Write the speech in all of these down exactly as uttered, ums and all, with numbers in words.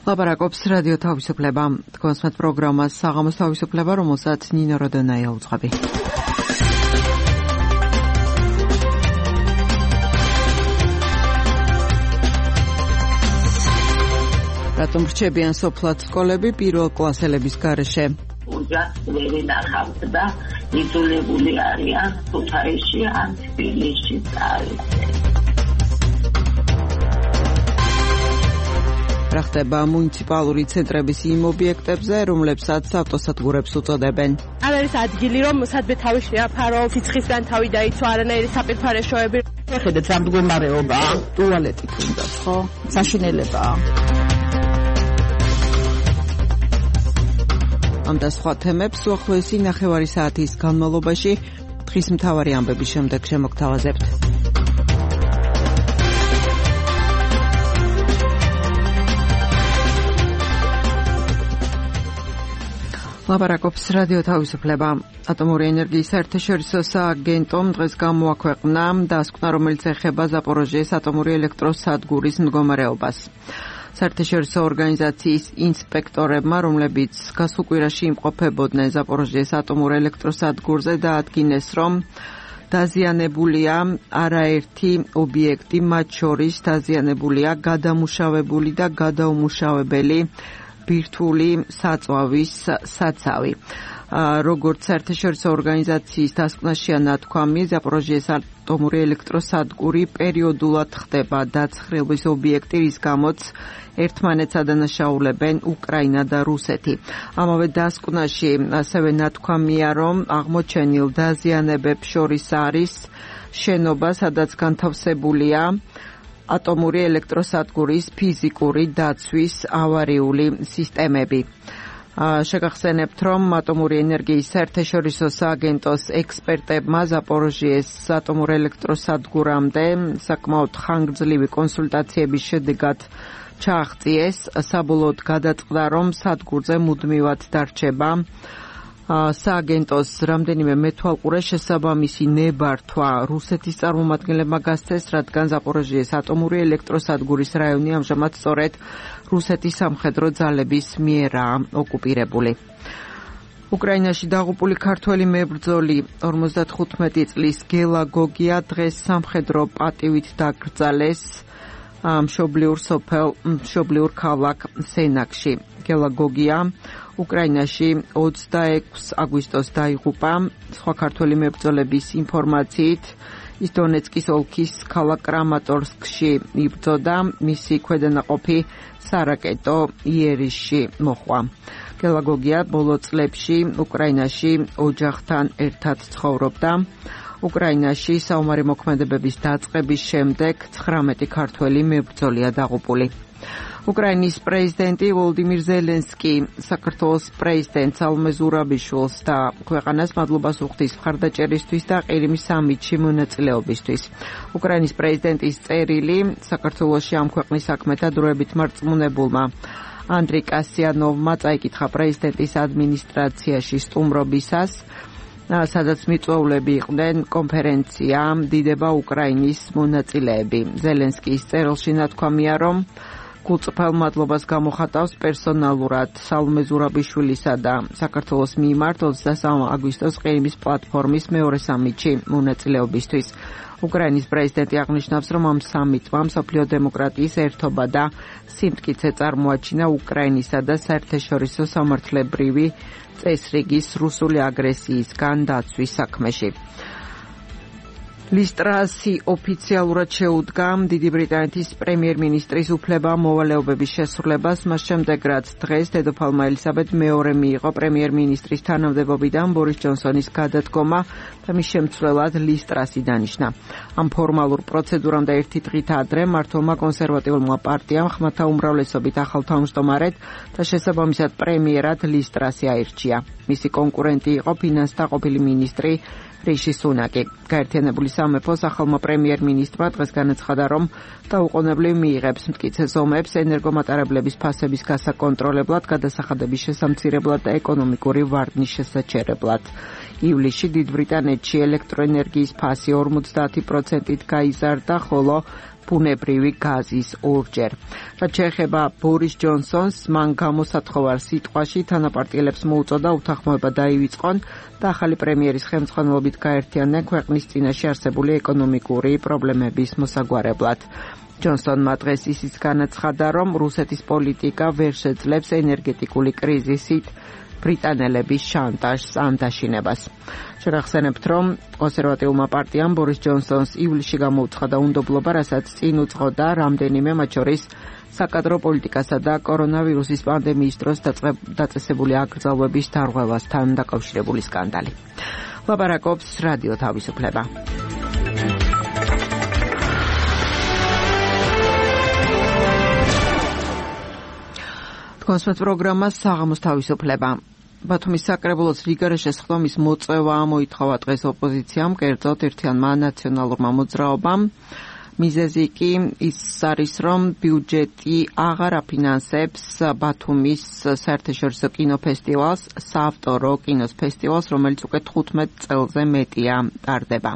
ლაპარაკობს რადიო თავისუფლება. თქვენს პროგრამას საღამოს თავისუფლება, რომელსაც ნინო როდონაია უძღვები. რატომ რჩებიან სოფლად სკოლები პირველ კლასელების გარეშე? ოჯახს ვერ ინახავთ და იძულებული არიან ქუთაისში ან თბილისში წავიდნენ. რა ხდება მუნიციპალური ცენტრების იმ ობიექტებზე, რომლებსაც ავტოსადგურებს უწოდებენ? არ არის ადგილი, რომ სადმე თავი შეაფარო, ფიცხისგან თავი დაიცვა, არანაირი საპირფარეშოები. ხედეთ რა მდგომარეობაა, ტუალეტი თუნდაც, ხო? საშინელებაა. ამ და სხვა თემებს უახლოესი ნახევარი საათის განმავლობაში დღის მთავარი ამბების შემდეგ შემოგთავაზებთ. ლაპარაკობს რადიო თავისუფლება. ატომური ენერგიის საერთაშორისო სააგენტომ დღეს გამოაქვეყნა დასკვნა, რომელიც ეხება ზაპოროჟიეს ატომური ელექტროსადგურის მდგომარეობას. საერთაშორისო ორგანიზაციის ინსპექტორებმა, რომლებიც გასულ კვირაში იმყოფებოდნენ ზაპოროჟიეს ატომურ ელექტროსადგურზე, დაადგინეს, რომ დაზიანებულია არაერთი ობიექტი, მათ შორის დაზიანებულია გადამუშავებული და გადაუმუშავებელი ბირთვული საწვავის საცავი. როგორც საერთაშორისო ორგანიზაციის დასკვნაშია ნათქვამი, ზაპოროჟიეს ატომური ელექტროსადგური პერიოდულად ხდება დაცხრილვის ობიექტი, რის გამოც ერთმანეთს ადანაშაულებენ უკრაინა და რუსეთი. ამავე დასკვნაში ასევე ნათქვამია, რომ აღმოჩენილ დაზიანებებს შორის არის შენობა, სადაც განთავსებულია ატომური ელექტროსადგურის ფიზიკური დაცვის ავარიული სისტემები. შეგახსენებთ, რომ ატომური ენერგიის საერთაშორისო სააგენტოს ექსპერტებმა ზაპოროჟიეს ატომურ ელექტროსადგურამდე საკმაოდ ხანგრძლივი კონსულტაციების შედეგად ჩააღწიეს, საბოლოოდ გადაწყდა, რომ სადგურზე მუდმივად დარჩება სააგენტოს რამდენიმე მეთვალყურე შესაბამისი ნებართვა რუსეთის წარმომადგენლებმა გასცეს, რადგან ზაპოროჟიეს ატომური ელექტროსადგურის რაიონი ამჟამად სწორედ რუსეთის სამხედრო ძალების მიერაა ოკუპირებული. უკრაინაში დაღუპული ქართველი მებრძოლი ორმოცდათხუთმეტი წლის გელა გოგია დღეს სამხედრო პატივით დაკრძალეს მშობლიურ სოფელ მშობლიურ ქალაქ სენაკში. გელა გოგია უკრაინაში ოცდაექვსი აგვისტოს დაიღუპა. სხვა ქართველი მებრძოლების ინფორმაციით, ის დონეცკის ოლქის ქალაქ კრამატორსკში იბრძოდა, მისი ქვედანაყოფი სარაკეტო იერიშში მოხვა. გელა გოგია ბოლო წლებში უკრაინაში ოჯახთან ერთად ცხოვრობდა. უკრაინაში საომარი მოქმედებების დაწყების შემდეგ ცხრამეტი ქართველი მებრძოლია დაღუპული. უკრაინის პრეზიდენტი ვოლოდიმირ ზელენსკი საქართველოს პრეზიდენტ სალომე ზურაბიშვილს და ქვეყანას მადლობას უხდის მხარდაჭერისთვის და ყირიმის სამიტში მონაწილეობისთვის. უკრაინის პრეზიდენტის წერილი საქართველოში ამ ქვეყნის საქმეთა დროებით მარწმუნებულმა ანდრეი კასიანოვმა წაიკითხა პრეზიდენტის ადმინისტრაციაში სტუმრობისას, სადაც მიწვეულები იყვნენ კონფერენცია დიდება უკრაინის მონაწილეები. ზელენსკის წერილში ნათქვამია, რომ გულწრფელ მადლობას გამოხატავს პერსონალურად სალომე ზურაბიშვილისა და საქართველოს მიმართ ოცდასამი აგვისტოს ყირიმის პლატფორმის მეორე სამიტში მონაწილეობისთვის. უკრაინის პრეზიდენტი აღნიშნავს, რომ ამ სამიტმა მსოფლიო დემოკრატიის ერთობა და სიმტკიცე წარმოაჩინა უკრაინისა და საერთაშორისო სამართლებრივი წესრიგის რუსული აგრესიისგან დაცვის საქმეში. ლის ტრასი ოფიციალურად შეუდგა დიდი ბრიტანეთის პრემიერ-მინისტრის უფლება-მოვალეობების შესრულებას, მას შემდეგ რაც დღეს დედოფალმა ელისაბედ მეორე მიიღო პრემიერ-მინისტრის თანამდებობიდან ბორის ჯონსონის გადადგომა და მის შემცვლელად ლის ტრასი დანიშნა. ამ ფორმალურ პროცედურამდე ერთი დღით ადრე მმართველმა კონსერვატიულმა პარტიამ ხმათა უმრავლესობით ახალ თავმჯდომარედ და შესაბამისად პრემიერად ლის ტრასი აირჩია. მისი კონკურენტი იყო ფინანსთა ყოფილი მინისტრი რიში სუნაკი. გაერთიანებული სამეფოს ახალმა პრემიერ-მინისტრმა დღეს განაცხადა, რომ დაუყოვნებლივ მიიღებს მტკიცე ზომებს ენერგომატარებლების ფასების გასაკონტროლებლად, გადასახადების შესამცირებლად და ეკონომიკური ვარდნის შესაჩერებლად. ივლისში დიდ ბრიტანეთში ელექტროენერგიის ფასი ორმოცდაათი პროცენტით გაიზარდა, ხოლო ბუნებრივი გაზის ორჯერ. რაც შეეხება ბორის ჯონსონს, მან გამოსათხოვარ სიტყვაში თანაპარტიელებს მოუწოდა უთანხმოება დაივიწყონ და ახალი პრემიერის ხელმძღვანელობით გაერთიანდნენ ქვეყნის წინაშე არსებული ეკონომიკური პრობლემების მოსაგვარებლად. ჯონსონმა დღეს ისიც განაცხადა, რომ რუსეთის პოლიტიკა ვერ შეძლებს ენერგეტიკული კრიზისით ბრიტანელების შანტაჟს ან დაშინებას. შევახსენებთ, რომ კონსერვატიულმა პარტიამ ბორის ჯონსონს ივლისში გამოუცხადა უნდობლობა, რასაც წინ უძღოდა რამდენიმე, მათ შორის საკადრო პოლიტიკასა და კორონავირუსის პანდემიის დროს დაწესებული აკრძალვების დარღვევასთან დაკავშირებული სკანდალი. ლაპარაკობს რადიო თავისუფლება. კონსპект პროგრამა საღამოს თავისუფლება. ბათუმის საკრებულოს რიგარეშე სხდომის მოწევა მოითხოვა დღეს ოპოზიციამ, კერძოდ ერთიანმა ნაციონალურმა მოძრაობამ. მიზეზი კი ის არის, რომ ბიუჯეტი აღარ აფინანსებს ბათუმის საერთაშორისო კინოფესტივალს, საავტორო კინოს ფესტივალს, რომელიც უკვე თხუთმეტ წელზე მეტია ტარდება.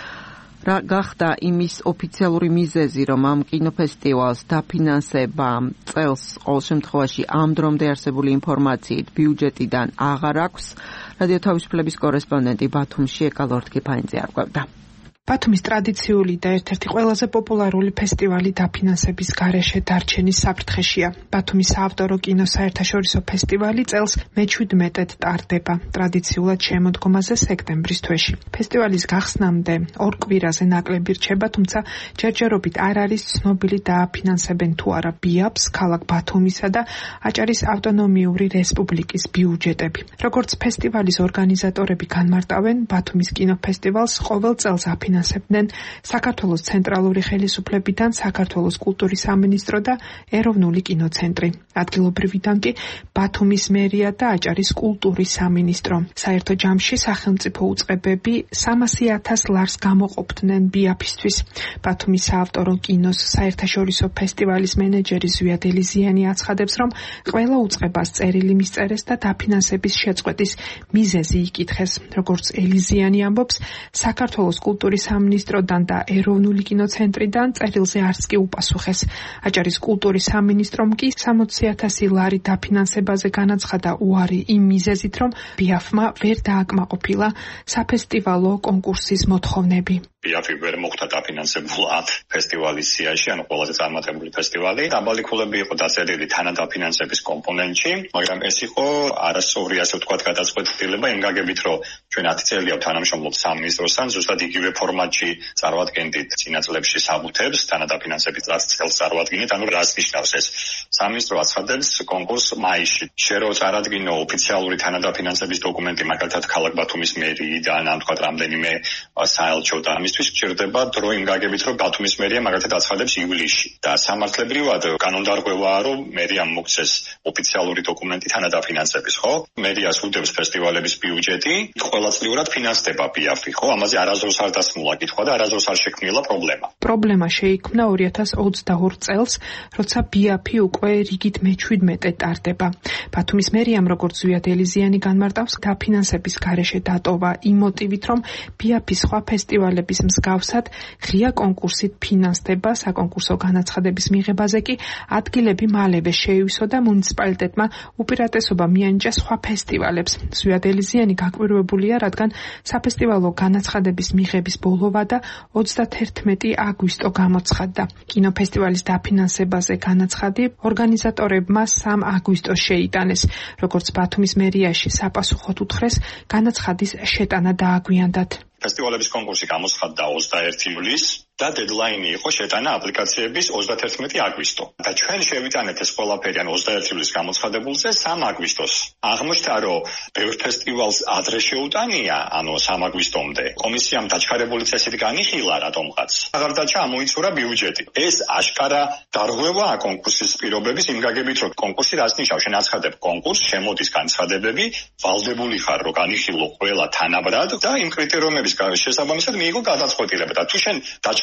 რა გახდა იმის ოფიციალური მიზეზი, რომ ამ კინოფესტივალს დაფინანსება წელს ყოველ შემთხვევაში ამ დრომდე არსებული ინფორმაციით ბიუჯეტიდან აღარ აქვს, რადიო თავისუფლების კორესპონდენტი ბათუმში ეკალორთკი ფაინძე არკვევდა. ბათუმის ტრადიციული და ერთ-ერთი ყველაზე პოპულარული ფესტივალი დაფინანსების გარეშე დარჩენის საფრთხეშია. ბათუმის საავტორო კინოს საერთაშორისო ფესტივალი წელს მეჩვიდმეტად ტარდება, ტრადიციულად შემოდგომაზე სექტემბრის თვეში. ფესტივალის გახსნამდე ორ კვირაზე ნაკლები რჩება, თუმცა ჯერჯერობით არ არის ცნობილი დააფინანსებენ თუ არა ბიაფს, ქალაქ ბათუმისა და აჭარის ავტონომიური რესპუბლიკის ბიუჯეტები. როგორც ფესტივალის ორგანიზატორები განმარტავენ, ბათუმის კინოფესტივალს ყოველ წელს აფინანსებენ საქართველოს ცენტრალური ხელისუფლებიდან, საქართველოს კულტურის სამინისტრო და ეროვნული კინოცენტრი. ადგილობრივიდან კი ბათუმის მერია და აჭარის კულტურის სამინისტრო. საერთო ჯამში სახელმწიფო უწყებები სამასი ათას ლარს გამოყოფდნენ ბიაფისთვის. ბათუმის საავტორო კინოს საერთაშორისო ფესტივალის მენეჯერი ზვიად ელიზიანი აცხადებს, რომ ყველა უწყებას წერილი მისწერეს და დაფინანსების შეწყვეტის მიზეზი იკითხეს. როგორც ელიზიანი ამბობს, საქართველოს კულტურის სამინისტროდან და ეროვნული კინოცენტრიდან წერილზე არც კი უპასუხეს. აჭარის კულტურის სამინისტრომ კი სამოცი ათასი ლარი დაფინანსებაზე განაცხადა უარი იმ მიზეზით, რომ ბიაფმა ვერ დააკმაყოფილა საფესტივალო კონკურსის მოთხოვნები. ბიაფი ვერ მოხდა დაფინანსებულად ფესტივალის სიაში, ანუ ყველაზე წარმატებული ფესტივალი. დაბალი ქულები იყო დაწერილი თანადაფინანსების კომპონენტში, მაგრამ ეს იყო არასწორი, ასე ვთქვათ, გადაწყვეტილება იმ გაგებით, რომ ჩვენ ათი წელია თანამშრომლობთ სამინისტროსთან, ზუსტად იგივე ფორმატში წარვადგენდით წინა წლებში საბუთებს, თანადაფინანსების წელს წარვადგენით, ანუ რას ნიშნავს ეს? სამინისტრო აცხადებს კონკურსს მაისში. შენ რო წარადგინო ოფიციალური თანადაფინანსების დოკუმენტი, მაგალითად ქალაქ ბათუმის მერიიდან, ან თქვათ რამდენიმე საელჩო და ამისთვის გჭირდება დრო იმ გაგებით, რომ ბათუმის მერია მაგალითად აცხადებს ივლისში. და სამართლებრივად კანონდარღვევაა, რომ მერიამ მოგცეს ოფიციალური დოკუმენტი თანადაფინანსების, ხო? მერიას უდევს ფესტივალების ბიუჯეტი, ყოველწლიურად ფინანსდება ბიაფი, ხო? ამაზე არასდროს არ დასმულა კითხვა და არასდროს არ შექმნილა პრობლემა. პრობლემა შეიქმნა ორი ათას ოცდაორ წელს, როცა ბიაფი უკვე რიგით მეჩვიდმეტე ტარდება. ბათუმის მერიამ, როგორც ზვიად ელიზიანი განმარტავს, დაფინანსების გარეშე დატოვა იმ მოტივით, რომ ბიაფის სხვა ფესტივალების მსგავსად ღია კონკურსით ფინანსდება, საკონკურსო განაცხადების მიღებაზე კი ადგილები მალევე შეივსო და მუნიციპალიტეტმა უპირატესობა მიანიჭა სხვა ფესტივალებს. ზვიად ელიზიანი გაკვირვებულია, რადგან საფესტივალო განაცხადების მიღების ბოლოვა და ოცდათერთმეტი აგვისტო გამოცხადდა. კინოფესტივალის დაფინანსებაზე განაცხადი ორგანიზატორებმა სამ აგვისტოს შეიტანეს. როგორც ბათუმის მერიაში საპასუხოდ უთხრეს, განაცხადის შეტანა დააგვიანდათ. ფესტივალების კონკურსი გამოცხადდა ოცდაერთი ივლისს და დედლაინი იყო შეტანა აპლიკაციების ოცდათერთმეტი აგვისტო. და ჩვენ შევიტანეთ ეს ყველაფერი, ანუ ოცდაერთი ივლისს გამოცხადებულზე სამ აგვისტოს. აღმოჩნდა, რომ ბევრ ფესტივალს ადრე შეუტანია, ანუ სამ აგვისტომდე. კომისიამ დაჩქარებული წესით განიხილა რატომღაც. აღარ დაჩა ამოიცურა ბიუჯეტი. ეს აშკარა დარღვევაა კონკურსის პირობების იმ გაგებით, რომ კონკურსი რას ნიშნავს? შენ აცხადებ კონკურსს, შემოდის განცხადებები, ვალდებული ხარ, რომ განიხილო ყველა თანაბრად და იმ კრიტერიუმების შესაბამისად მიიღო გადაწყვეტილება. და თუ შენ დაჩქარებული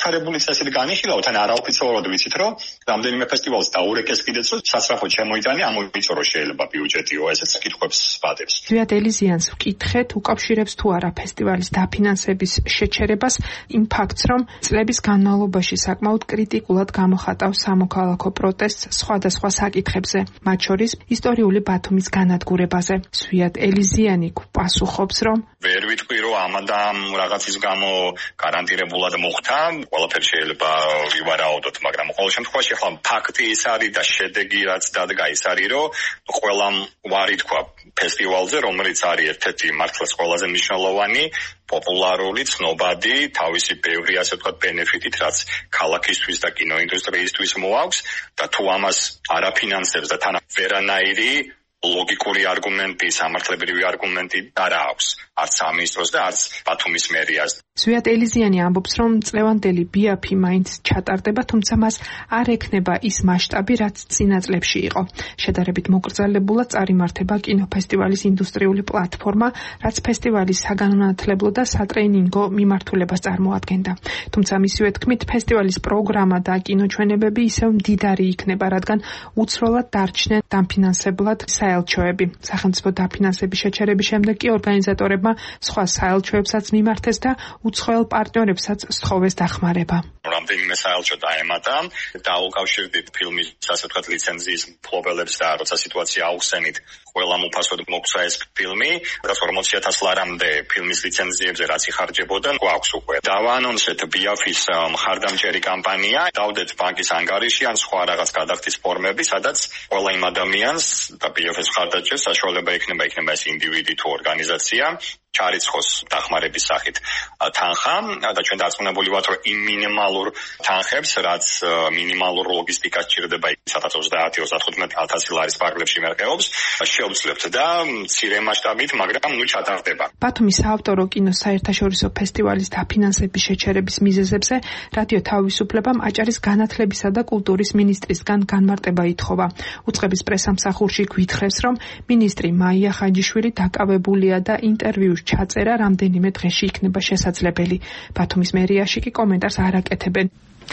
განვითარებული წესით განიხილავთ, ან არაოფიციალურად ვიცით, რომ რამდენიმე ფესტივალს დაურეკეს კიდეც, რომ სასწრაფოდ შემოიტანე, ამოიწო რომ შეიძლება ბიუჯეტიო, ესეც კითხვებს ვადებს. ზვიად ელიზიანს ვკითხეთ, უკავშირებს თუ არა ფესტივალის დაფინანსების შეჩერებას იმ ფაქტს, რომ წლების განმავლობაში საკმაოდ კრიტიკულად გამოხატავს სამოქალაქო პროტესტს სხვადასხვა საკითხებზე, მათ შორის ისტორიული ბათუმის განადგურებაზე. ზვიად ელიზიანი პასუხობს, რომ ვერ ვიტყვი, რომ ამადამ რაღაცის გამო გარანტირებულად მოხდა, ყველაფერი შეიძლება ვივარაუდოთ, მაგრამ ყოველ შემთხვევაში ახლა ფაქტი ის არის და შედეგი რაც დადგა ის არის, რომ ყველამ ვარი თქვა ფესტივალზე, რომელიც არის ერთ-ერთი მართლაც ყველაზე მნიშვნელოვანი, პოპულარული, ცნობადი, თავისი ბევრი ასე ვთქვათ ბენეფიტით, რაც ქალაქისთვის და კინოინდუსტრიისთვის მოაქვს და თუ ამას არაფინანსებს და თან ვერანაირი ლოგიკური არგუმენტი, სამართლებრივი არგუმენტი არ აქვს არც სამინისტროს და არც ბათუმის მერიას. ზვიად ელიზიანი ამბობს, რომ წლევანდელი ბიაფი მაინც ჩატარდება, თუმცა მას არ ექნება ის მასშტაბი, რაც წინა წლებში იყო. შედარებით მოკრძალებულად წარიმართება კინოფესტივალის ინდუსტრიული პლატფორმა, რაც ფესტივალის საგანმანათლებლო და სატრეინინგო მიმართულებას წარმოადგენდა. თუმცა მისივე თქმით, ფესტივალის პროგრამა და კინოჩვენებები ისევ მდიდარი იქნება, რადგან უცვლელად დარჩნენ დაფინანსებლად საელჩოები. სახელმწიფო დაფინანსების შეჩერების შემდეგ კი ორგანიზატორებმა სხვა საელჩოებსაც მიმართეს და უცხოელ პარტნიორებსაც სთხოვეს დახმარება. რამდენიმე საელჩო დაემატა და უკავშირდით ფილმის ასე ვთქვათ ლიცენზიის მფლობელებს და როცა სიტუაცია აუხსენით, ყველამ უფასოდ მოგცა ეს ფილმი, რაც ორმოცი ათას ლარამდე ფილმის ლიცენზიებზე რაც იხარჯებოდა, გვაქვს უკვე. დავაანონსეთ ბიაფის მხარდამჭერი კამპანია, დავდეთ ბანკის ანგარიში ან სხვა რაღაც გადახდის ფორმები, სადაც ყველა იმ ადამიანს და ბიაფის მხარდაჭერს საშუალება ექნება, იქნება ეს ინდივიდი თუ ორგანიზაცია, ჩარიცხოს დახმარების სახით თანხა და ჩვენ დარწმუნებული ვართ, რომ იმ მინიმალურ თანხებს, რაც მინიმალურ ლოგისტიკას ჭირდება სადაც ოცდაათი ოცდათხუთმეტი ათასი ლარის პარკლებში მერყეობს, შევძლებთ და მცირე მასშტაბით, მაგრამ ნუ ჩატარდება. ბათუმის საავტორო კინოს საერთაშორისო ფესტივალის დაფინანსების შეჩერების მიზეზებზე რადიო თავისუფლებამ აჭარის განათლებისა და კულტურის მინისტრისგან განმარტება ითხოვა. უწყების პრესამსახურში გვითხრეს, რომ მინისტრი მაია ხაჯიშვილი დაკავებულია და ინტერვიუს ჩაწერა რამდენიმე დღეში იქნება შესაძლებელი. ბათუმის მერიაში კი კომენტარს არ აკეთებენ.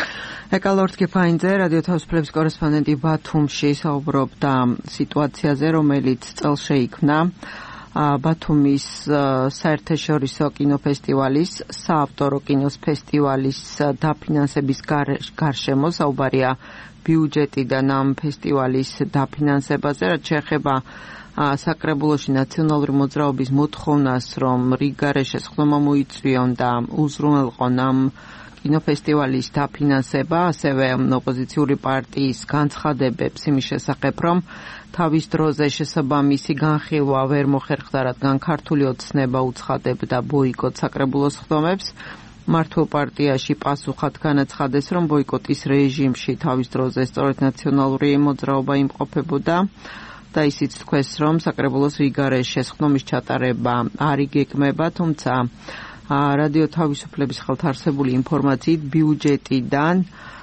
ეკალორდ კიფაინძე, რადიო თავისუფლების კორესპონდენტი ბათუმში, საუბრობდა სიტუაციაზე, რომელიც წელს შეიქმნა ბათუმის საერთაშორისო კინოფესტივალის, საავტორო კინოს ფესტივალის დაფინანსების გარშემო. საუბარია ბიუჯეტიდან ამ ფესტივალის დაფინანსებაზე, რაც შეეხება საკრებულოში ნაციონალური მოძრაობის მოთხოვნას, რომ რიგარე შესხდომა მოიწვიონ და უზრუნველყონ ამ კინოფესტივალის დაფინანსება, ასევე ოპოზიციური პარტიის განცხადებებს იმის შესახებ, რომ თავის დროზე შესაბამისი განხილვა ვერ მოხერხდა, რადგან ქართული ოცნება უცხადებდა ბოიკოტ საკრებულოს ხდომებს. მართლ პარტიაში პასუხად განაცხადეს, რომ ბოიკოტის რეჟიმში თავის დროზე სწორედ ნაციონალური მოძრაობა იმყოფებოდა და ისიც თქვეს, რომ საკრებულოს რიგარე შესხდომის ჩატარება არ იგეგმება, თუმცა რადიო თავისუფლების ხელთარსებული ინფორმაციით ბიუჯეტიდან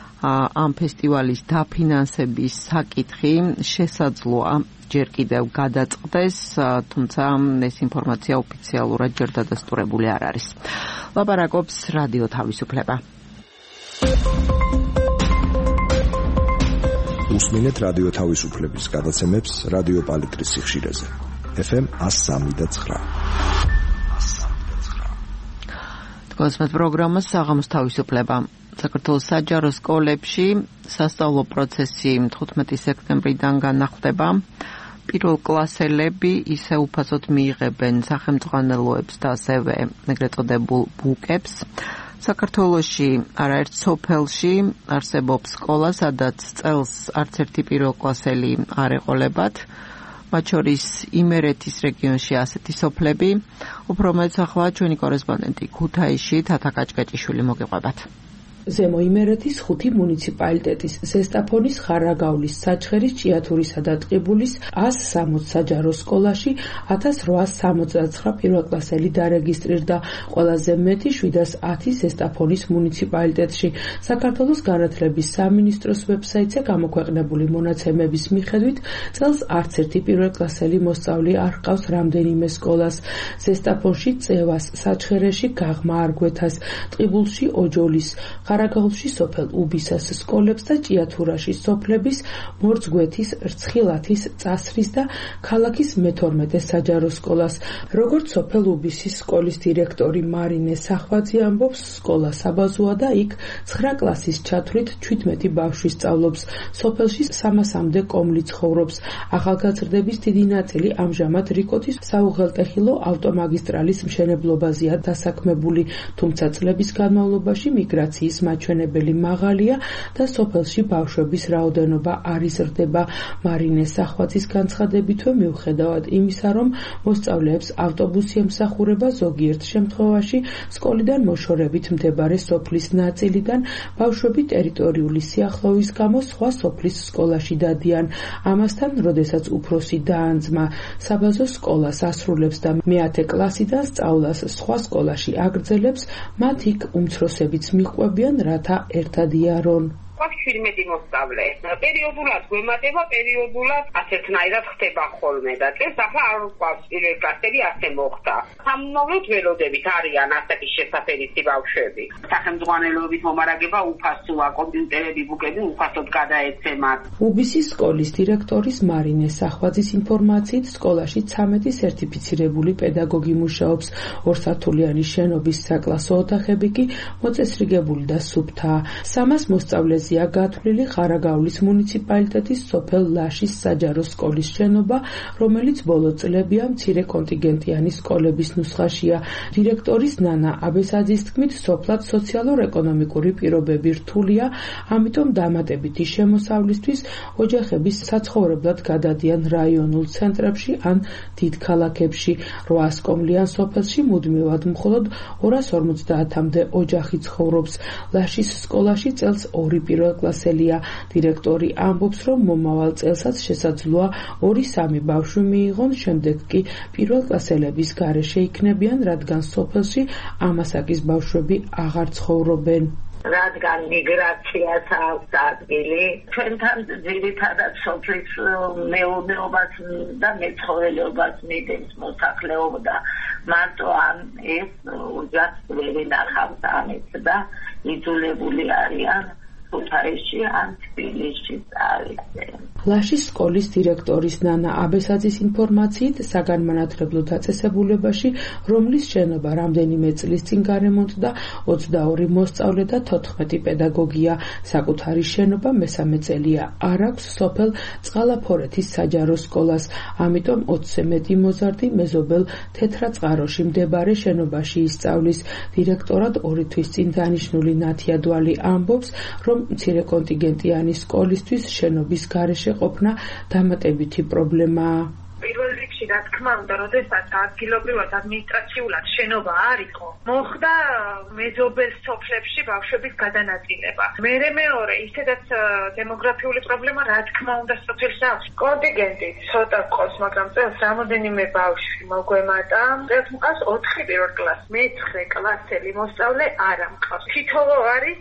ამ ფესტივალის დაფინანსების საკითხი შესაძლოა ჯერ კიდევ გადაწყდეს, თუმცა ეს ინფორმაცია ოფიციალურად ჯერ დადასტურებული არ არის. ლაპარაკობს რადიო თავისუფლება. უსმინეთ რადიო თავისუფლების გადაცემებს რადიო პალიტრის სიხშირეზე. ეფ ემ εκατო სამი და ცხრა. გასმეთ პროგრამას საღამოს თავისუფლება. საქართველოს საჯარო სკოლებში სასწავლო პროცესი თხუთმეტი სექტემბრიდან განახლდება. პირველ კლასელები ისე უფასოდ მიიღებენ სახელმძღვანელოებს და ასევე ეგრეთ წოდებულ ბუკებს. საქართველოში არაერთ სოფელში არსებობს სკოლა, სადაც წელს არც ერთი პირველ კლასელი არ ეყოლებათ. მათ შორის იმერეთის რეგიონში ასეთი სოფლები. უფრო მეტს ახლა ჩვენი კორესპონდენტი ქუთაისში თათა კაჭკაჭიშვილი მოგიყვებათ. ზემო იმერეთის ხუთი მუნიციპალიტეტის ზესტაფონის, ხარაგავლის, საჩხერის, ჭიათურისა და ტყიბულის ას სამოც საჯარო სკოლაში ათას რვაას სამოცდაცხრა პირველკლასელი დარეგისტრირდა, ყველაზე მეტი შვიდას ათი ზესტაფონის მუნიციპალიტეტში. საქართველოს განათლების სამინისტროს ვებსაიტზე გამოქვეყნებული მონაცემების მიხედვით წელს არც ერთი პირველკლასელი მოსწავლე არ ჰყავს რამდენიმე სკოლას. ზესტაფონში წევას, საჩხერეში გაღმა არგვეთას, ტყიბულში ოჯოლის, ხარაგაულში სოფელ უბისას სკოლებს და ჭიათურაში სოფლების მორწგვეთის, რცხილათის, წასრის და ქალაქის მეთორმეტე საჯარო სკოლას. როგორც სოფელ უბისის სკოლის დირექტორი მარინე სახვაძე ამბობს, სკოლა საბაზოა და იქ ცხრა კლასის ჩათვლით ჩვიდმეტი ბავშვი სწავლობს. სოფელში სამასამდე კომლი ცხოვრობს. ახალგაზრდების დიდი ნაწილი ამჟამად რიკოთის საუღელტეხილო ავტომაგისტრალის მშენებლობაზეა დასაქმებული, თუმცა წლების განმავლობაში მიგრაციის მაჩვენებელი მაღალია და სოფელში ბავშვების რაოდენობა არ იზრდება. მარინე სახვაძის განცხადებითვე მიუხედავად იმისა, რომ მოსწავლეებს ავტობუსი ემსახურება, ზოგიერთ შემთხვევაში სკოლიდან მოშორებით მდებარე სოფლის ნაწილიდან ბავშვები ტერიტორიული სიახლოვის გამო სხვა სოფლის სკოლაში დადიან. ამასთან, როდესაც უფროსი და ან ძმა საბაზო სკოლას ასრულებს და მეათე კლასიდან სწავლას სხვა სკოლაში აგრძელებს, მათ იქ უმცროსებიც მიჰყვებიან, რათა ერთად იარონ. შვიდმეტი მოსწავლე. პერიოდულად გვემატება, პერიოდულად ასეთნაირად ხდება ხოლმე და წელს ახლა არ ვყავს პირველ კლასელი ასე მოხდა. სამომავლოდ ველოდებით არიან ასეთი შესაფერისი ბავშვები. სახელმძღვანელოებით მომარაგება უფასოა, კომპიუტერები, ბუკები უფასოდ გადაეცემათ. უბისის სკოლის დირექტორის მარინე სახვაძის ინფორმაციით, სკოლაში ცამეტი სერტიფიცირებული პედაგოგი მუშაობს. ორსართულიანი შენობის საკლასო ოთახები კი მოწესრიგებული და სუფთაა. სამას მოსწავლეს გათვლილი ხარაგაულის მუნიციპალიტეტის სოფელ ლაშის საჯარო სკოლის შენობა, რომელიც ბოლო წლებია მცირე კონტინგენტიანი სკოლების ნუსხაშია. დირექტორის ნანა აბესაძის თქმით, სოფლად სოციალურ-ეკონომიკური პირობები რთულია, ამიტომ დამატებითი შემოსავლისთვის ოჯახების საცხოვრებლად გადადიან რაიონულ ცენტრებში ან დიდ ქალაქებში. რვა კომლიან სოფელში მუდმივად მხოლოდ ორას ორმოცდაათამდე ოჯახი ცხოვრობს. ლაშის სკოლაში წელს ორი პირველ კლასელია. დირექტორი ამბობს, რომ მომავალ წელსაც შესაძლოა ორი-სამი ბავშვი მიიღონ, შემდეგ კი პირველ კლასელების გარეშე იქნებიან, რადგან სოფელში ამასაკის ბავშვები აღარ ცხოვრობენ. რადგან მიგრაციას აქვს ადგილი, ჩვენთან ძირითადად სოფლის მეურნეობას და მეცხოველეობას მიდევს მოსახლეობა და მარტო ამ ეს ოჯახს ვერ ინახავს ამით და იძულებული არიან ქუთაისში ან თბილისში წავიდნენ. ლაშის სკოლის დირექტორის ნანა აბესაძის ინფორმაციით, საგანმანათლებლო დაწესებულებაში, რომლის შენობა რამდენიმე წლის წინ გარემონტდა, ოცდაორი მოსწავლე და თოთხმეტი პედაგოგია. საკუთარი შენობა მესამე წელია არ აქვს სოფელ წყალაფორეთის საჯარო სკოლას, ამიტომ ოცზე მეტი მოზარდი მეზობელ თეთრაწყაროში მდებარე შენობაში ისწავლის. დირექტორად ორი თვის წინ დანიშნული ნათია დვალი ამბობს, რომ მცირე კონტინგენტიანი სკოლისთვის შენობის გარეშე ყოფნა დამატებითი პრობლემაა. პირველ რიგში, რა თქმა უნდა, როდესაც ადგილობრივად ადმინისტრაციულად შენობა არ იყო, მოხდა მეზობელ სოფლებში ბავშვების გადანაწილება. მერე მეორე, ისედაც დემოგრაფიული პრობლემა, რა თქმა უნდა, სოფელს აქვს. კონტინგენტი ცოტა ყავს, მაგრამ წელს რამოდენიმე ბავშვი მოგვემატა. წელს მყავს ოთხი პირველ კლასს, მეცხრე კლასელი მოსწავლე არ ამყავს. თითოეულ არის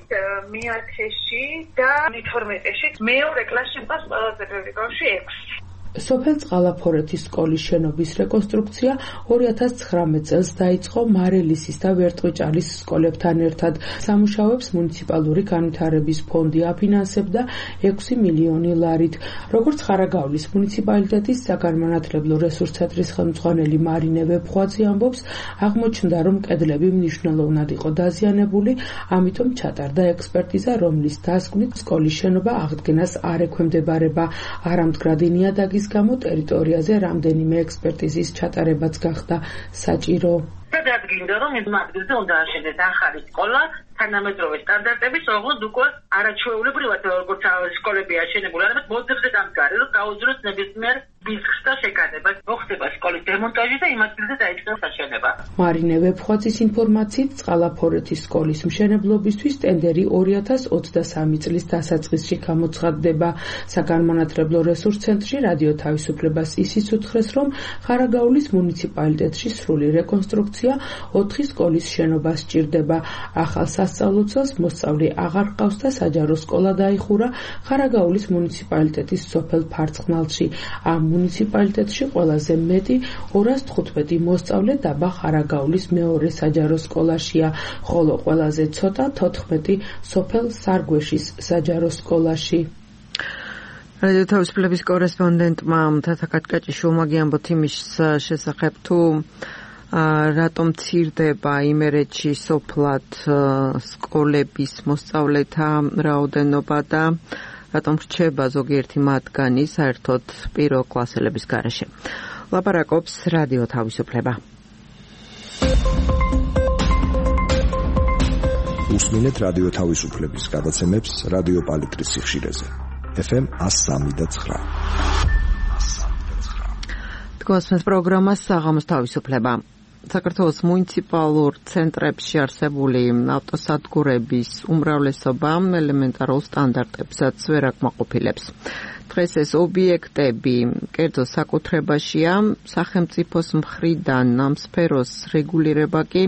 მეათეში და მეთორმეტეში. მეორე კლასში მყავს ყველაზე ბევრი ბავშვი ექვსი. სოფელ წყალაფორეთის სკოლის შენობის რეკონსტრუქცია ორი ათას ცხრამეტ წელს დაიწყო მარელისის და ვერტყვიჭალის სკოლებთან ერთად. სამუშაოებს მუნიციპალური განვითარების ფონდი აფინანსებდა ექვსი მილიონი ლარით. როგორც ხარაგაულის მუნიციპალიტეტის საგანმანათლებლო რესურს ცენტრის ხელმძღვანელი მარინე ვეფხვაძე ამბობს, აღმოჩნდა, რომ კედლები მნიშვნელოვნად იყო დაზიანებული, ამიტომ ჩატარდა ექსპერტიზა, რომლის დასკვნით სკოლის შენობა აღდგენას არ ექვემდებარება. არამდგრადი ნიადაგის გამო ტერიტორიაზე რამდენიმე ექსპერტიზის ჩატარებაც გახდა საჭირო. დადგინდა, რომ იმ ადგილზე უნდა აშენდეს ახალი სკოლა, თანამედროვე სტანდარტების, როგორც უკვე არაჩვეულებრივად როგორც სკოლები აშენებული, არამედ მოძებზე დამდგარი, რომ გაუძლოს ნებისმიერ ბიზნესს და შეკადება. მოხდება სკოლის დემონტაჟი და იმ ადგილზე დაიწყოს აშენება. მარინე ვეფხვაძის ინფორმაციით, წყალაფორეთის სკოლის მშენებლობისთვის ტენდერი ორი ათას ოცდასამი წლის დასაწყისში გამოცხადდება. საგანმანათლებლო რესურს ცენტრში რადიო თავისუფლებას ისიც უთხრეს, რომ ხარაგაულის მუნიციპალიტეტში სრული რეკონსტრუქცია ოთხი სკოლის შენობას სჭირდება. ახალ სასწავლო წელს მოსწავლე აღარ ჰყავს და საჯარო სკოლა დაიხურა ხარაგაულის მუნიციპალიტეტის სოფელ ფარცხნალში. ამ მუნიციპალიტეტში ყველაზე მეტი ორას თხუთმეტი მოსწავლე დაბა ხარაგაულის მეორე საჯარო სკოლაშია, ხოლო ყველაზე ცოტა თოთხმეტი სოფელ სარგვეშის საჯარო სკოლაში. რადიო თავისუფლების კორესპონდენტმა თათა კაჭკაჭიშვილმა გიამბოთ იმის შესახებ, თუ რატომ მცირდება იმერეთში სოფლად სკოლების მოსწავლეთა რაოდენობა და რატომ რჩება ზოგიერთი მათგანი საერთოდ პირველ კლასელების გარეშე. ლაპარაკობს რადიო თავისუფლება. უსმინეთ რადიო თავისუფლების გადაცემებს რადიო პალიტრის სიხშირეზე. ეფ ემ one oh three point nine. თქვენს პროგრამას საღამოს თავისუფლება. საქართველოს მუნიციპალურ ცენტრებში არსებული ავტოსადგურების უმრავლესობა ელემენტარულ სტანდარტებსაც ვერ აკმაყოფილებს. დღეს ეს ობიექტები კერძო საკუთრებაშია, სახელმწიფოს მხრიდან ამ სფეროს რეგულირება კი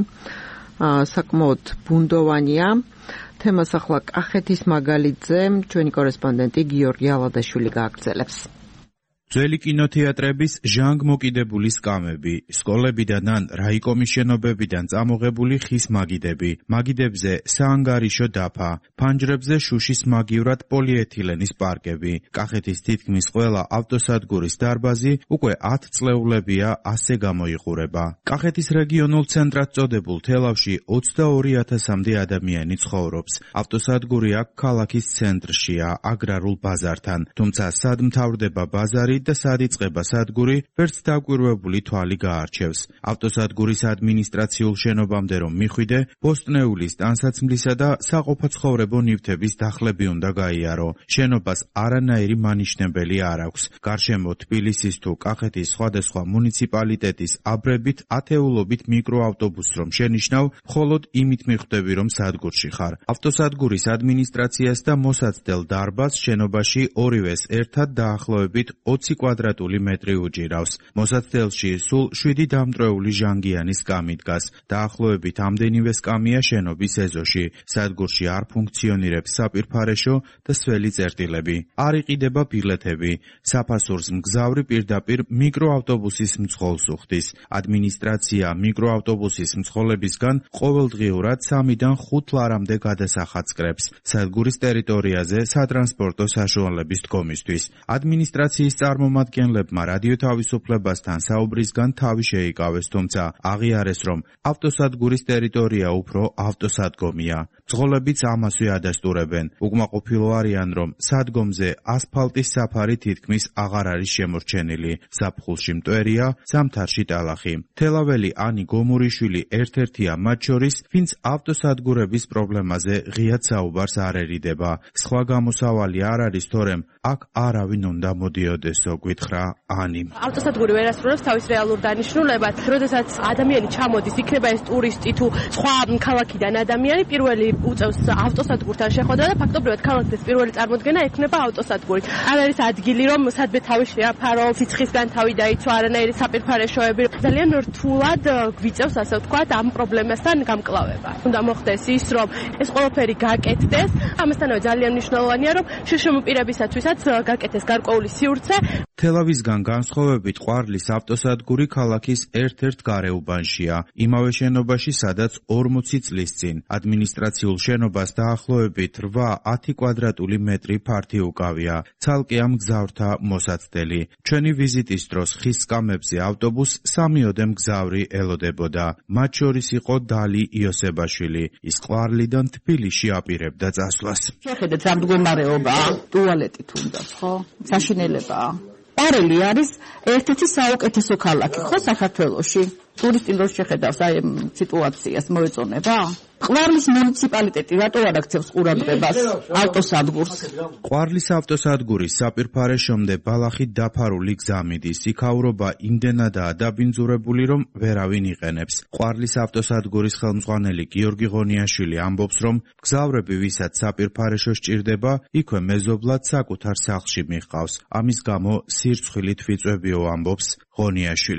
საკმაოდ ბუნდოვანია. თემას ახლა კახეთის მაგალითზე ჩვენი კორესპონდენტი გიორგი ალადაშვილი გააგრძელებს. ძველი კინოთეატრების ჟანგმოკიდებული სკამები, სკოლებიდან ან რაიკომის შენობებიდან წამოღებული ხის მაგიდები, მაგიდებზე საანგარიშო დაფა, ფანჯრებზე შუშის მაგივრად პოლიეთილენის პარკები, კახეთის თითქმის ყველა ავტოსადგურის დარბაზი უკვე ათ წლეულებია ასე გამოიყურება. კახეთის რეგიონულ ცენტრად წოდებულ თელავში ოცდაორი ათასამდე ადამიანი ცხოვრობს. ავტოსადგური აქ ქალაქის ცენტრშია, აგრარულ ბაზართან, თუმცა სად მთავრდება ბაზარი და სად იწყება სადგური, ვერც დაკვირვებული თვალი გაარჩევს. ავტოსადგურის ადმინისტრაციულ შენობამდე რომ მიხვიდე, ბოსტნეულის ტანსაცმლისა და საყოფაცხოვრებო ნივთების დახლები უნდა გაიარო. შენობას არანაირი მანიშნებელი არ აქვს. გარშემო თბილისის თუ კახეთის სხვადასხვა მუნიციპალიტეტის აბრებით ათეულობით მიკროავტობუსს რომ შენიშნავ, მხოლოდ იმით მიხვდები რომ სადგურში ხარ. ავტოსადგურის ადმინისტრაციას და მოსაცდელ დარბაზს შენობაში ორივეს ერთად დაახლოებით ოცი კვადრატული მეტრი უჭირავს. მოსაცდელში სულ შვიდი დამტვრეული ჟანგიანი სკამი დგას. დაახლოებით ამდენივე სკამია შენობის ეზოში. სადგურში არ ფუნქციონირებს საპირფარეშო და სველი წერტილები. არ იყიდება ბილეთები. საფასურს მგზავრი პირდაპირ მიკროავტობუსის მძღოლს უხდის. ადმინისტრაცია მიკროავტობუსის მძღოლებისგან ყოველდღიურად სამიდან ხუთ ლარამდე გადასახადს კრებს. სადგურის ტერიტორიაზე სატრანსპორტო საშუალების დგომისთვის. ადმინისტრაციის წარმომადგენლებმა რადიო თავისუფლებასთან საუბრისგან თავი შეიკავეს, თუმცა აღიარეს, რომ ავტოსადგურის ტერიტორია უფრო ავტოსადგომია. მძღოლებიც ამასვე ადასტურებენ. უკმაყოფილო არიან, რომ სადგომზე ასფალტის საფარი თითქმის აღარ არის შემორჩენილი. ზაფხულში მტვერია, ზამთარში ტალახი. თელაველი ანი გომურიშვილი ერთ-ერთია მათ შორის, ვინც ავტოსადგურების პრობლემაზე ღიად საუბარს არ ერიდება. სხვა გამოსავალი არ არის, თორემ აქ არავინ უნდა მოდიოდესო, გითხრა ანი. ავტოსადგური ვერ ასრულებს თავის რეალურ დანიშნულებას. როდესაც ადამიანი ჩამოდის, იქნება ეს ტურისტი თუ სხვა ქალაქიდან ადამიანი, პირველი უწევს ავტოსადგურთან შეხვედრა და ფაქტობრივად ქალაქის პირველი წარმოდგენა ექნება ავტოსადგური. არ არის ადგილი, რომ სადმე თავი შეაფარო, სიცხისგან თავი დაიცვა, არანაირი საპირფარეშოები. ძალიან რთულად გვიწევს, ასე ვთქვათ, ამ პრობლემასთან გამკლავება. უნდა მოხდეს ის, რომ ეს ყველაფერი გაკეთდეს. ამასთანავე ძალიან მნიშვნელოვანია, რომ შეშემოპირებისათვისაც გაკეთდეს გარკვეული სივრცე. თელავისგან განსხვავებით ყვარლის ავტოსადგური ქალაქის ერთ-ერთ გარეუბანშია, იმავე შენობაში, სადაც ორმოცი წლის წინ. ადმინისტრაციულ შენობას დაახლოებით რვა-ათი კვადრატული მეტრი ფართი უკავია. ცალკე ამ მგზავრთა მოსაცდელი. ჩვენი ვიზიტის დროს ხის სკამებზე ავტობუს სამიოდე მგზავრი ელოდებოდა. მათ შორის იყო დალი იოსებაშვილი. ის ყვარლიდან თბილისში აპირებდა წასვლას. შეხედეთ რა მდგომარეობაა, ტუალეტი თუნდაც, ხო? საშინელებაა. ყვარელი არის ერთ-ერთი საუკეთესო ქალაქი, ხო, საქართველოში? ტურისტი რო შეხედავს აი სიტუაციას მოეწონება? ყვარლის მუნიციპალიტეტი რატო არ აქცევს ყურადღებას ავტოსადგურს? ყვარლის ავტოსადგურის საპირფარეშომდე ბალახით დაფარული გზა მიდის. იქაურობა იმდენადაა დაბინძურებული, რომ ვერავინ იყენებს. ყვარლის ავტოსადგურის ხელმძღვანელი გიორგი ღონიაშვილი ამბობს, რომ მგზავრები, ვისაც საპირფარეშო სჭირდება, იქვე მეზობლად საკუთარ სახლში მიჰყავს. ამის გამო სირცხვილით ვიწვევიო, ამბობს ღონიაშვილი.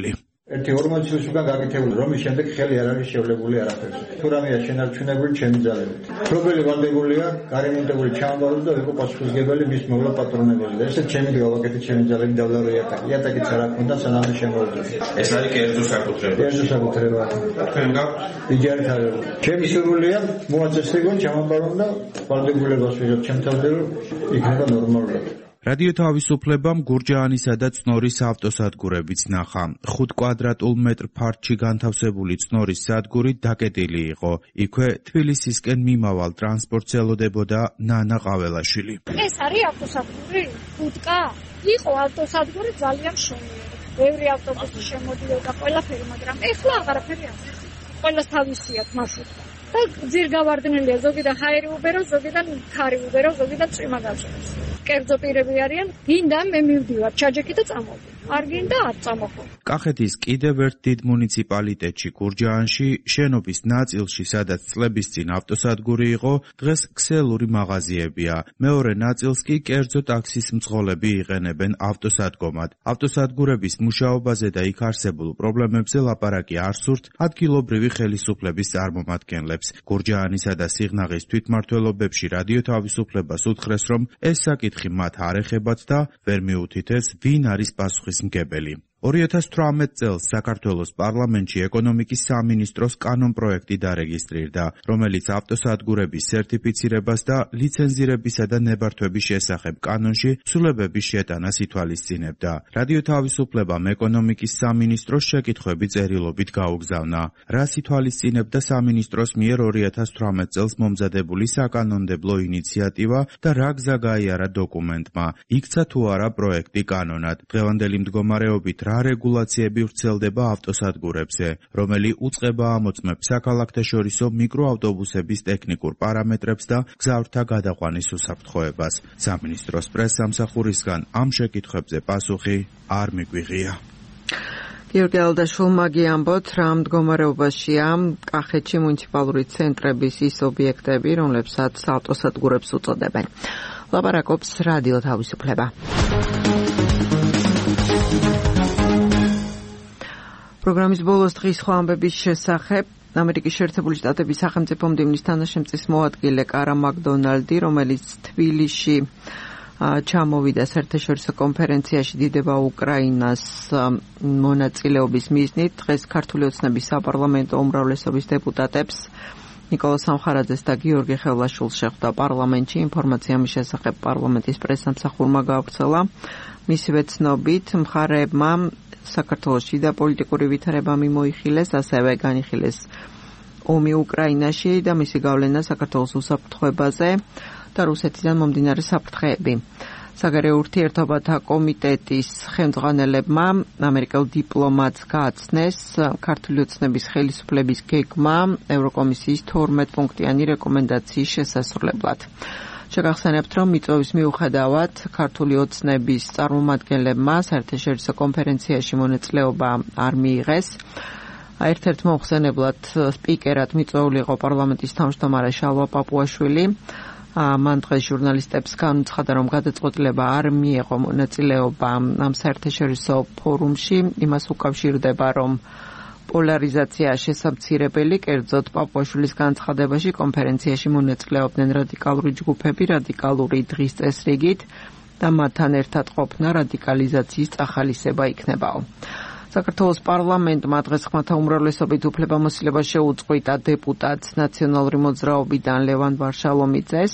ერთი ორმოცი წლის უკან გაკეთებული რომ ის შემდეგ ხელი არ არის შევლებული არაფერზე. თუ რამეა შენარჩუნებული ჩემი ძალებით. პრობლემა ვალდებულია, გარემონტებული ჩამოვარდა და იყო პასუხისმგებელი მის მოვლა პატრონებელი. ესეც ჩემი გავაკეთე ჩემი ძალებით დავლარო იატაკი. იატაკიც არ აქვს და სანამ შემოვიდეს. ეს არის კერძო საკუთრება. კერძო საკუთრება. თქვენ გაქვთ იჯარით არის. ჩემი სურვილია მოაწესრიგონ ჩამოვარონ და ვალდებულებას ვიღებ ჩემ თავზე რომ იქნება ნორმალურად. რადიო თავისუფლებამ გურჯაანისა და წნორის ავტოსადგურებიც ნახა. ხუთ კვადრატულ მეტრ ფართში განთავსებული წნორის სადგური დაკეტილი იყო. იქვე თბილისისკენ მიმავალ ტრანსპორტს ელოდებოდა ნანა ყაველაშვილი. ეს არის ავტოსადგური? ხუთკა? იყო ავტოსადგური ძალიან მშვენიერი. ბევრი ავტობუსი შემოდიოდა ყველაფერი, მაგრამ ეხლა აღარაფერი არ არის. ყველას თავისი აქვს მარშრუტი. და ძირგავარდნილია, ზოგიდან ჰაერი უბერო, ზოგიდან ქარი უბერო, ზოგიდან წვიმა გაჭირებს. კერძო პირები არიან, გინდა მე მივდივარ ჩაჯეკი და წამოვდი. არ გინდა არ წამოხო. კახეთის კიდევ ერთ დიდ მუნიციპალიტეტში გურჯაანში შენობის ნაწილში, სადაც წლების წინ ავტოსადგური იყო, დღეს ქსელური მაღაზიებია. მეორე ნაწილს კი კერძო ტაქსის მძღოლები იყენებენ ავტოსადგომად. ავტოსადგურების მუშაობაზე და იქ არსებულ პრობლემებზე ლაპარაკი არ სურთ ადგილობრივი ხელისუფლების წარმომადგენლებს. გურჯაანისა და სიღნაღის თვითმმართველობებში რადიო თავისუფლებას უთხრეს, რომ ეს საკითხი მათ არ ეხებათ და ვერ მიუთითეს, ვინ არის პასუხისმგებელი. ორი ათას თვრამეტ წელს საქართველოს პარლამენტში ეკონომიკის სამინისტროს კანონპროექტი დარეგისტრირდა, რომელიც ავტოსადგურების სერტიფიცირებას და ლიცენზირებისა და ნებართვების შესახებ კანონში ცვლილებების შეტანას ითვალისწინებდა. რადიო თავისუფლებამ ეკონომიკის სამინისტროს შეკითხვები წერილობით გაუგზავნა. რას ითვალისწინებდა სამინისტროს მიერ ორი ათას თვრამეტ წელს მომზადებული საკანონმდებლო ინიციატივა და რა გზა გაიარა დოკუმენტმა? იქცა თუ არა პროექტი კანონად? დღევანდელი მდგომარეობით რა რეგულაციები ვრცელდება ავტოსადგურებზე, რომელი უწყება ამოწმებს საქალაქთაშორისო მიკროავტობუსების ტექნიკურ პარამეტრებს და გზავრთა გადაყვანის უსაფრთხოებას. სამინისტროს პრესსამსახურისგან ამ შეკითხვებზე პასუხი არ მიგვიღია. გიორგი ალდაშვილმა გიამბოთ, რა მდგომარეობაშია კახეთში მუნიციპალური ცენტრების ის ობიექტები, რომლებსაც ავტოსადგურებს უწოდებენ. ლაპარაკობს რადიო თავისუფლება. პროგრამის ბოლოს დღის სხვა ამბების შესახებ ამერიკის შეერთებული შტატების სახელმწიფო მდივნის თანაშემწის მოადგილე კარა მაკდონალდი, რომელიც თბილისში ჩამოვიდა საერთაშორისო კონფერენციაში დიდება უკრაინას მონაწილეობის მიზნით, დღეს ქართული ოცნების საპარლამენტო უმრავლესობის დეპუტატებს ნიკოლა სამხარაძეს და გიორგი ხელაშვილს შეხვდა პარლამენტში. ინფორმაცია მის შესახებ პარლამენტის პრესსამსახურმა გავრცელა. მისივე ცნობით, მხარეებმა საქართველოში და პოლიტიკური ვითარება მიმოიხილეს, ასევე განიხილეს ომი უკრაინაში და მისი გავლენა საქართველოს უსაფრთხოებაზე და რუსეთიდან მომდინარე საფრთხეები. საგარეო ურთიერთობათა კომიტეტის ხელმძღვანელებმა ამერიკელ დიპლომატს გააცნეს ქართული ოცნების ხელისუფლების გეგმა ევროკომისიის თორმეტ პუნქტიანი რეკომენდაციის შესასრულებლად. შეგახსენებთ, რომ მიწვევის მიუხედავად ქართული ოცნების წარმომადგენლებმა საერთაშორისო კონფერენციაში მონაწილეობა არ მიიღეს. ერთ-ერთ მოხსენებლად სპიკერად მიწვეული იყო პარლამენტის თავმჯდომარე შალვა პაპუაშვილი. მან დღეს ჟურნალისტებს განუცხადა, რომ გადაწყვეტილება არ მიიღო მონაწილეობა ამ საერთაშორისო ფორუმში. იმას უკავშირდება, რომ პოლარიზაცია შესამცირებელი, კერძოდ პაპუაშვილის განცხადებაში კონფერენციაში მონაწილეობდნენ რადიკალური ჯგუფები რადიკალური დღის წესრიგით და მათთან ერთად ყოფნა რადიკალიზაციის წახალისება იქნებაო. საქართველოს პარლამენტმა დღეს ხმათა უმრავლესობით უფლებამოსილება შეუწყვიტა დეპუტატს ნაციონალური მოძრაობიდან ლევან ვარშალომიძეს.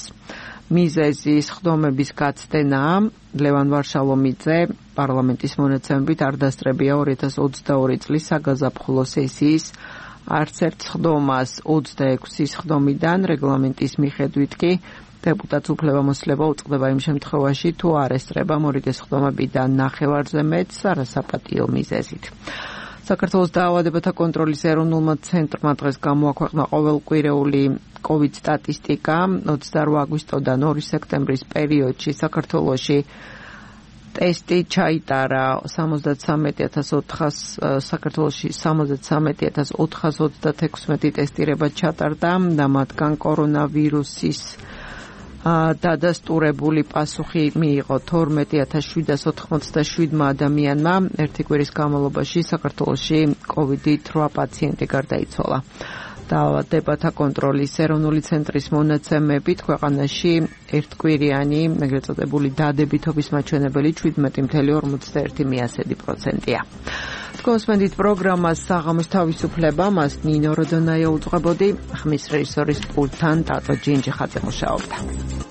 მიზეზი სხდომების გაცდენაა. ლევან ვარშალომიძე პარლამენტის მონაცემებით არ დასწრებია ორი ათას ოცდაორი წლის საგაზაფხულო სესიის არც ერთ სხდომას. ოცდაექვსი სხდომიდან რეგლამენტის მიხედვით კი დეპუტატს უფლებამოსილება უწყდება იმ შემთხვევაში, თუ არ ესწრება მორიგი სხდომებიდან ნახევარზე მეტს არასაპატიო მიზეზით. საქართველოს დაავადებათა კონტროლის ეროვნულმა ცენტრმა დღეს გამოაქვეყნა ყოველკვირეული კოვიდ სტატისტიკა. ოცდაორი აგვისტოდან ორი სექტემბრის პერიოდში საქართველოში ტესტი ჩაიტარა სამოცდათსამეტი ათას ოთხას საქართველოში სამოცდათსამეტი ათას ოთხას ოცდათექვსმეტი ტესტირება ჩატარდა და მათგან კორონავირუსის დადასტურებული პასუხი მიიღო თორმეტი ათას შვიდას ოთხმოცდაშვიდმა ადამიანმა. ერთი კვირის განმავლობაში საქართველოში კოვიდით რვა პაციენტი გარდაიცვალა. დაავადებათა კონტროლის ეროვნული ცენტრის მონაცემებით ქვეყანაში ერთკვირიანი, ეგრეთ წოდებული დადებითობის მაჩვენებელი შვიდმეტი ფاصლე ორმოცდაერთი პროცენტია. გოსმენდით პროგრამას საღამოს თავისუფლება, მას ნინო როდონაია უძღვებოდი, ხმის რეჟისორის პულტთან ტატო ჯინჯიხაძე მუშაობდა.